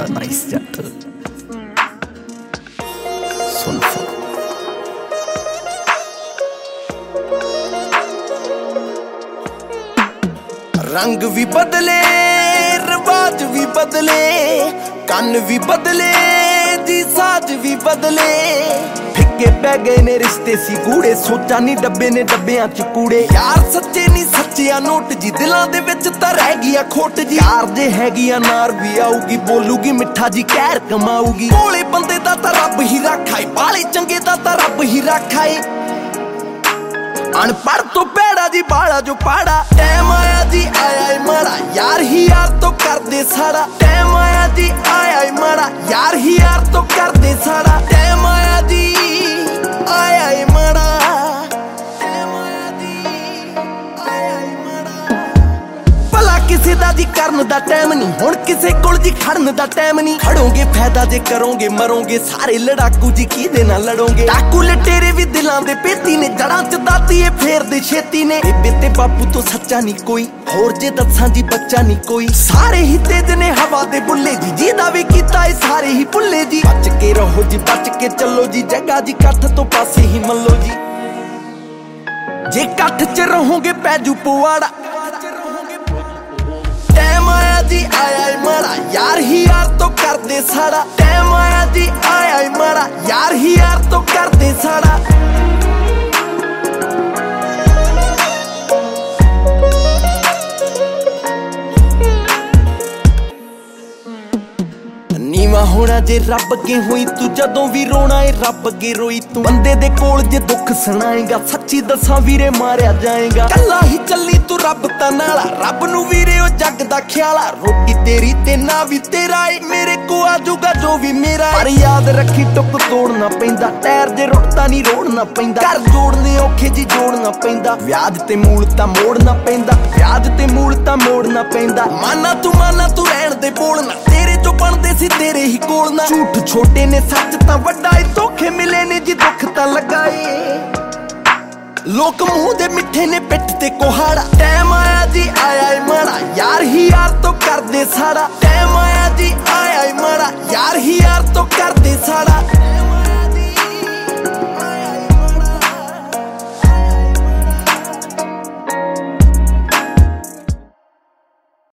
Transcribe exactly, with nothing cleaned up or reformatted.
बड़ा नाइस जट सुन सुन रंग भी बदले रिवाज भी बदले कन भी बदले जी साज भी बदले फिक्के पै गए ने रिश्ते सी कूड़े सोचा नी डब्बे ने डब्बियां च कूड़े यार सच्चे नी सच्चिया नोट जी दिलां दे विच तां रह गईया खोट जी यार जे हैगिया नार भी आऊगी बोलूगी मिठा जी कहर कमाऊगी भोले बंदे दा तां रब ही रखाए बाले चंगे दा तां रब ही रखाए अनपढ़ तो पैड़ा जी बाड़ा जो पाड़ा टाइम आया जी आया है माड़ा यार ही यार तो कर दे सारा टाइम आया जी आया है माड़ा यार ही यार तो कर दे सारा टाइम आया जी आया है माड़ा टाइम आया जी आया है माड़ा भला किसे दा जी करन दा टाइम नहीं हुण किसे कोल जी खड़न दा टाइम नहीं खड़ोगे फायदा जे करोगे मरोगे सारे लड़ाकू जी किदे नाल लड़ोगे डाकू लटेरे भी दिलां दे पेती ने जड़ां च दाती ए फेर दे छेती ने बेबे ते बापू तो सच्चा नहीं कोई होर जे दसां जी बच्चा नहीं कोई सारे ही तेज ने हवा दे बुल्ले जी जिहदा भी कीता ए सारे ही भुल्ले जी बच के रहो जी बच के चलो जी जगह जी कठ तो पासे ही मल्लो जी जे कठ च रहोगे पैजू पवाड़ा टाइम आया जी आया है माड़ा यार ही यार तो कर दे साड़ा टाइम आया जी आया है माड़ा यार ही यार तो कर दे साड़ा नीवा होना जे रब अगे होई तू जदों भी रोना है रब अगे रोई तू बंदे दे कोल जे दुख सुनाएगा सच्ची दसां वीरे मारिया जाएगा कल्ला ही चली तू रब ता नाला रब नू वीरे ओ जग दा ख्याला रोटी तेरी ते ना भी तेरा ए मेरे को आजूगा जो भी मेरा पर याद रखी टुक तोड़ना पैंदा टैर जे रुटता नहीं रोड़ना पैंदा घर जोड़ने औखे जी जोड़ना पैंदा व्याज ते मूल ता मोड़ना पैंदा व्याज ते मूल ता मोड़ना पैंदा माना तू माना तू रहन दे बोलना तेरे जो बनदे सी तेरे ही कोल ना झूठ छोटे ने सच तां वड्डा ए धोखे मिले ने जी दुख तां लगाए लोक मुंह दे मिठे ने पिठ ते कोहाड़ा टाइम आया जी आया है माड़ा यार ही यार तो कर दे सारा टाइम